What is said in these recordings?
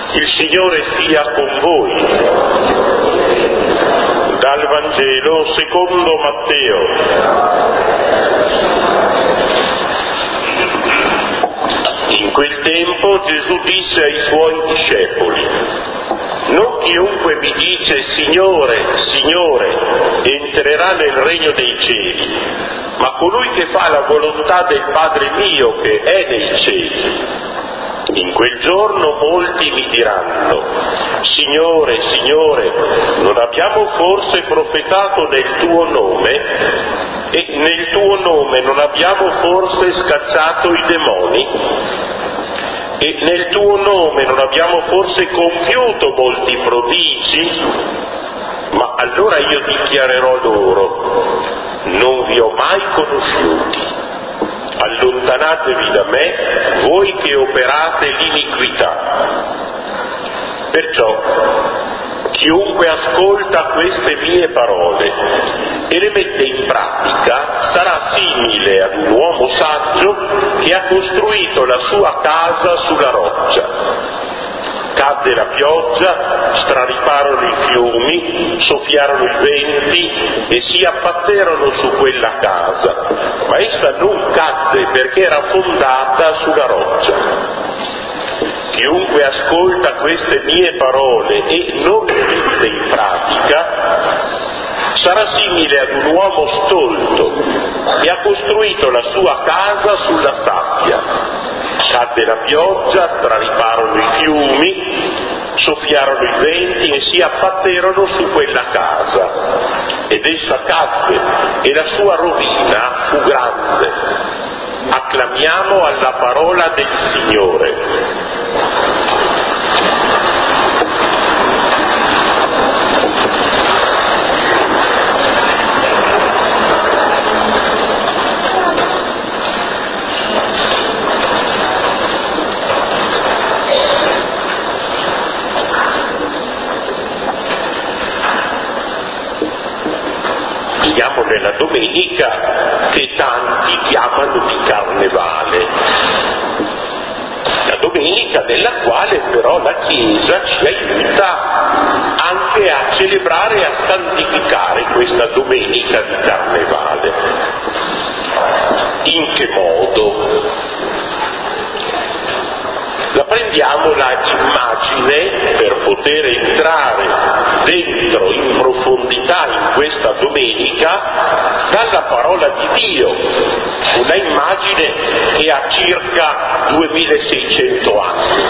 Il Signore sia con voi. Dal Vangelo secondo Matteo. In quel tempo Gesù disse ai suoi discepoli: non chiunque mi dice Signore, Signore, entrerà nel regno dei cieli, ma colui che fa la volontà del Padre mio che è nei cieli. In quel giorno molti mi diranno: Signore, Signore, non abbiamo forse profetato nel tuo nome? E nel tuo nome non abbiamo forse scacciato i demoni? E nel tuo nome non abbiamo forse compiuto molti prodigi? Ma allora io dichiarerò loro: non vi ho mai conosciuti. Allontanatevi da me, voi che operate l'iniquità. Perciò, chiunque ascolta queste mie parole e le mette in pratica sarà simile ad un uomo saggio che ha costruito la sua casa sulla roccia. Cadde la pioggia, strariparono i fiumi, soffiarono i venti e si abbatterono su quella casa, ma essa non cadde perché era fondata sulla roccia. Chiunque ascolta queste mie parole e non le mette in pratica sarà simile ad un uomo stolto che ha costruito la sua casa sulla sabbia. Cadde la pioggia, strariparono i fiumi, soffiarono i venti e si abbatterono su quella casa. Ed essa cadde e la sua rovina fu grande. Acclamiamo alla parola del Signore. Siamo nella domenica che tanti chiamano di Carnevale, la domenica nella quale però la Chiesa ci aiuta anche a celebrare e a santificare questa domenica di Carnevale. In che modo? La prendiamo la immagine per poter entrare dentro in profondità in questa domenica dalla parola di Dio, una immagine che ha circa 2600 anni.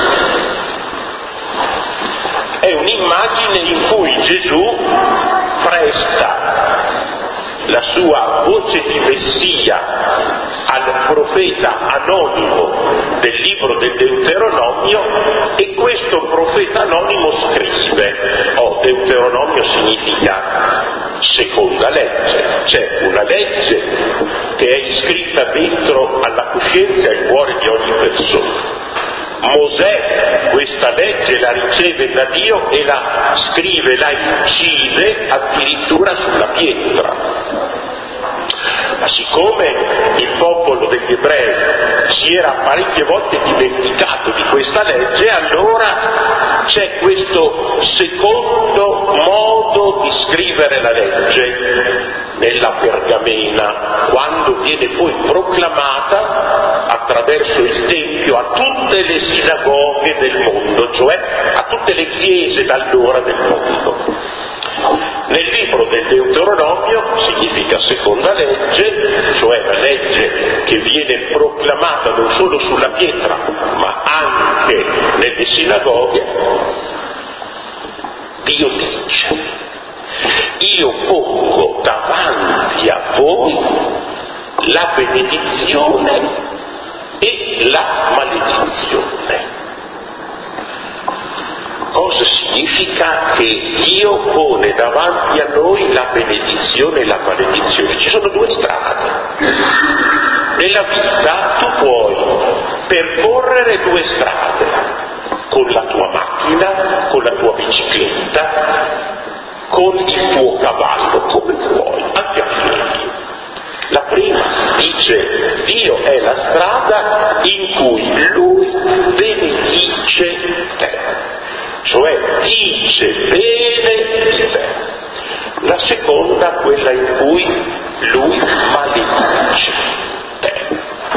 È un'immagine in cui Gesù presta la sua voce di Messia al profeta anonimo del libro del Deuteronomio e questo profeta anonimo scrive. Deuteronomio significa seconda legge, c'è una legge che è iscritta dentro alla coscienza e al cuore di ogni persona. Mosè questa legge la riceve da Dio e la scrive, la incide addirittura sulla pietra. Ma siccome il popolo degli ebrei si era parecchie volte dimenticato di questa legge, allora c'è questo secondo modo di scrivere la legge nella pergamena, quando viene poi proclamata attraverso il Tempio a tutte le sinagoghe del mondo, cioè a tutte le chiese d'allora del mondo. Nel libro del Deuteronomio significa seconda legge, cioè la legge che viene proclamata non solo sulla pietra, ma anche nelle sinagoghe. Dio dice: io pongo davanti a voi la benedizione e la maledizione. Cosa significa che Dio pone davanti a noi la benedizione e la maledizione? Ci sono due strade. Nella vita tu puoi percorrere due strade, con la tua macchina, con la tua bicicletta, con il tuo cavallo, come vuoi, anche a piedi. La prima dice: Dio è la strada in cui Lui benedice te. cioè dice bene di te. La seconda, quella in cui lui maledice te.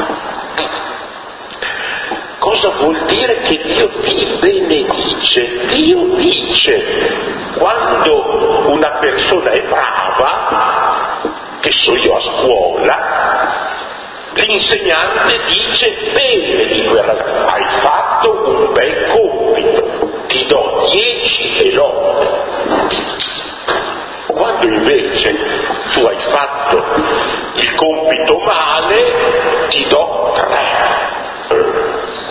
Cosa vuol dire che Dio ti benedice? Dio dice, quando una persona è brava, che so io a scuola, l'insegnante dice bene di quel ragazzo, hai fatto un bel compito, ti do 10 e lode. Quando invece tu hai fatto il compito male, ti do 3.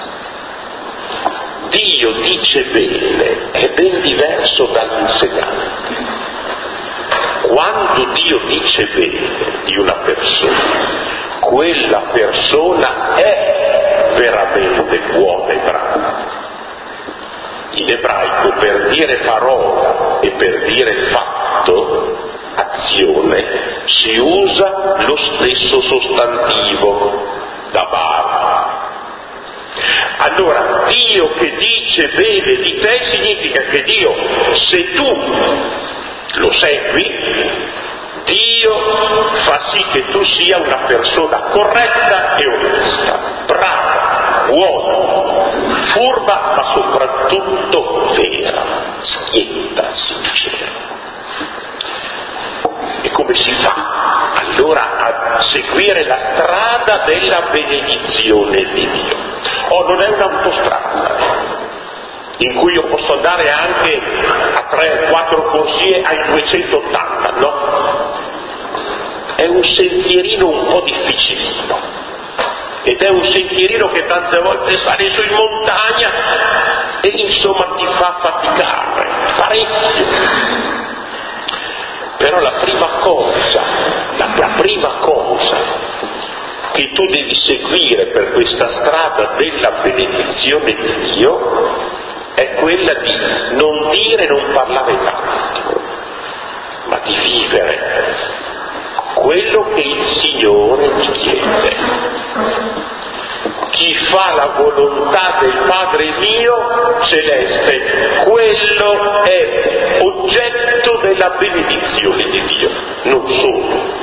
Dio dice bene, è ben diverso dall'insegnante. Quando Dio dice bene di una persona, quella persona è veramente buona e brava. In ebraico per dire parola e per dire fatto, azione, si usa lo stesso sostantivo, davar. Allora, Dio che dice bene di te significa che Dio, se tu lo segui, Dio fa sì che tu sia una persona corretta e onesta, brava, buona, furba, ma soprattutto vera, schietta, sincera. E come si fa allora a seguire la strada della benedizione di Dio? Non è un'autostrada in cui io posso andare anche a 3-4 corsie ai 280, no? È un sentierino un po' difficilino, ed è un sentierino che tante volte sali su in montagna e insomma ti fa faticare parecchio. Però la prima cosa che tu devi seguire per questa strada della benedizione di Dio è quella di non dire, non parlare tanto, ma di vivere quello che il Signore ti chiede. Chi fa la volontà del Padre mio celeste, quello è oggetto della benedizione di Dio, non solo.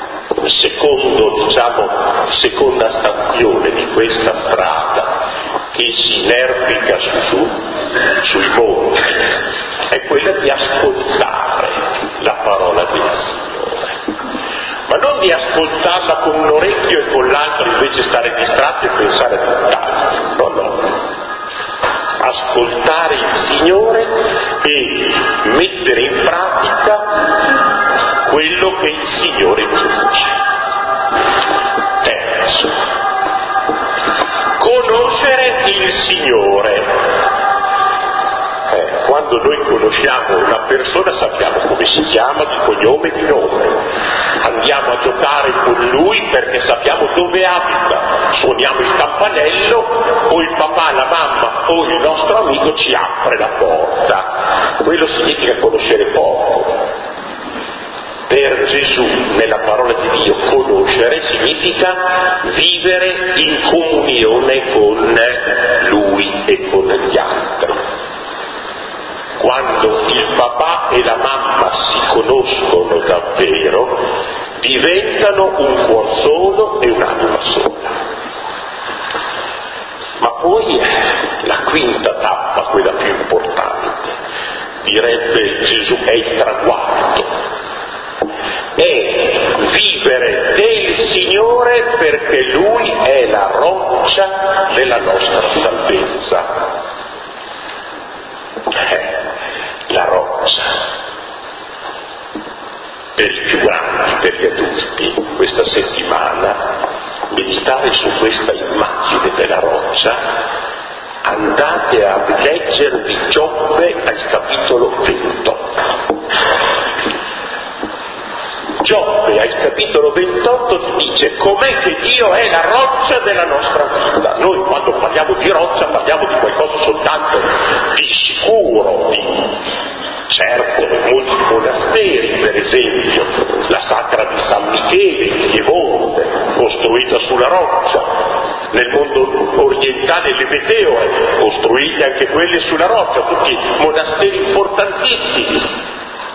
Seconda stazione di questa strada che si inerpica sui monti è quella di ascoltare la parola del Signore, ma non di ascoltarla con un orecchio e con l'altro invece stare distratti e pensare a tutt'altro, no. Ascoltare il Signore e mettere in pratica quello che il Signore dice. Terzo, conoscere il Signore. Quando noi conosciamo una persona sappiamo come si chiama, di cognome e di nome. Andiamo a giocare con lui perché sappiamo dove abita. Suoniamo il campanello o il papà, la mamma o il nostro amico ci apre la porta. Quello significa conoscere poco. Per Gesù, nella parola di Dio, conoscere significa vivere in comunione con Lui e con gli altri. Quando il papà e la mamma si conoscono davvero, diventano un cuor solo e un'anima sola. Ma poi la quinta tappa, quella più importante, direbbe Gesù, è il traguardo. È vivere del Signore perché Lui è la roccia della nostra salvezza. La roccia. Per i più grandi, per gli adulti, questa settimana, meditare su questa immagine della roccia, andate a leggervi Giobbe al capitolo 28. Giobbe al capitolo 28 ti dice com'è che Dio è la roccia della nostra vita. Noi quando parliamo di roccia parliamo di qualcosa soltanto di sicuro, certo, molti monasteri, per esempio la Sacra di San Michele in Piemonte, costruita sulla roccia, nel mondo orientale le meteore, costruite anche quelle sulla roccia, tutti monasteri importantissimi.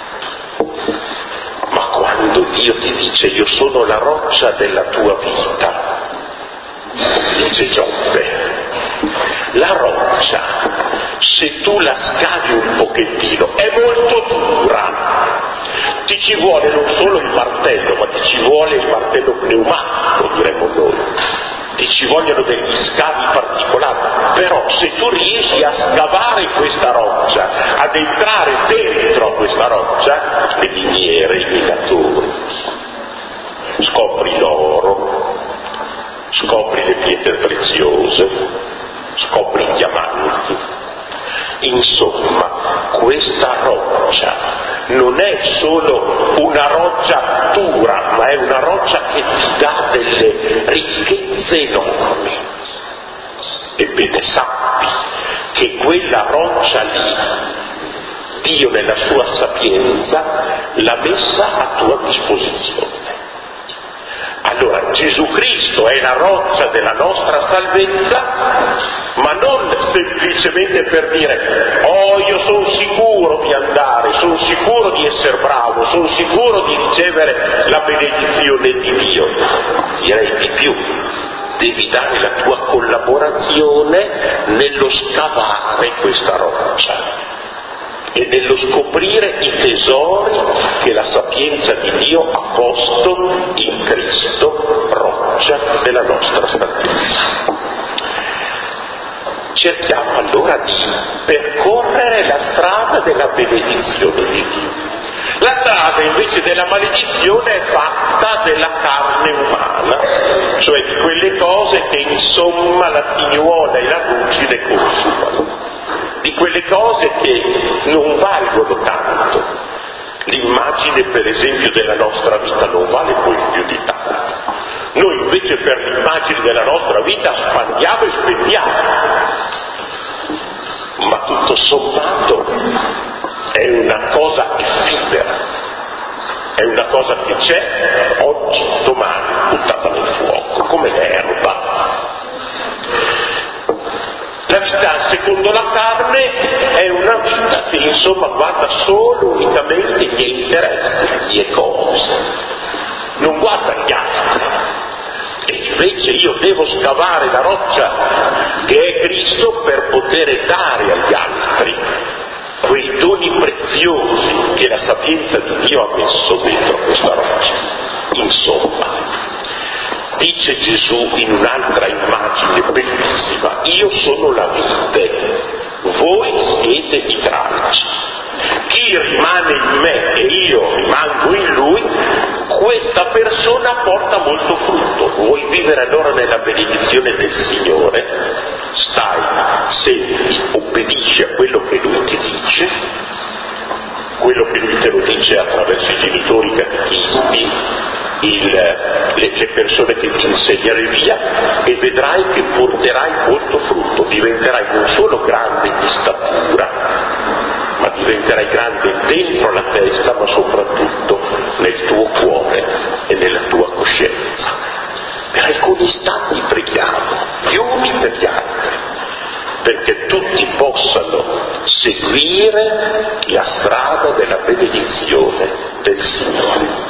Ma quando Dio ti dice io sono la roccia della tua vita, dice Giobbe, la roccia, se tu la scavi un pochettino, è molto dura. Ti ci vuole non solo il martello, ma ti ci vuole il martello pneumatico, diremmo noi. Ti ci vogliono degli scavi particolari. Però se tu riesci a scavare questa roccia, ad entrare dentro a questa roccia, le miniere, i minatori, scopri l'oro, scopri le pietre preziose, scopri i diamanti. Insomma, questa roccia non è solo una roccia dura, ma è una roccia che ti dà delle ricchezze enormi. Ebbene, sappi che quella roccia lì, Dio nella sua sapienza l'ha messa a tua disposizione. Allora Gesù Cristo è la roccia della nostra salvezza, ma non semplicemente per dire oh io sono sicuro di andare, sono sicuro di essere bravo, sono sicuro di ricevere la benedizione di Dio. Direi di più, devi dare la tua collaborazione nello scavare questa roccia e nello scoprire i tesori che la sapienza di Dio ha posto in Cristo, roccia della nostra salvezza. Cerchiamo allora di percorrere la strada della benedizione di Dio. La strada invece della maledizione è fatta della carne umana, cioè di quelle cose che insomma la tignuola e la ruggine consumano, di quelle cose che non valgono tanto. L'immagine per esempio della nostra vita non vale poi più di tanto. Noi invece per l'immagine della nostra vita spandiamo e spendiamo, ma tutto sommato è una cosa effimera, è una cosa che c'è oggi, domani, buttata nel fuoco, come l'erba. La vita secondo la carne è una vita che insomma guarda solo unicamente i miei interessi, le mie cose, non guarda gli altri. E invece io devo scavare la roccia che è Cristo per poter dare agli altri quei doni preziosi che la sapienza di Dio ha messo dentro questa roccia. Insomma, dice Gesù in un'altra immagine bellissima, io sono la vite, voi siete i tralci. Chi rimane in me e io rimango in lui, questa persona porta molto frutto. Vuoi vivere allora nella benedizione del Signore? Stai, senti, obbedisci a quello che lui ti dice, quello che lui te lo dice attraverso i genitori catechisti, le persone che ti insegnano via, e vedrai che porterai molto frutto, diventerai non solo grande di statura, ma diventerai grande dentro la testa, ma soprattutto nel tuo cuore e nella tua coscienza. Per alcuni istanti preghiamo, gli uni per gli altri, perché tutti possano seguire la strada della benedizione del Signore.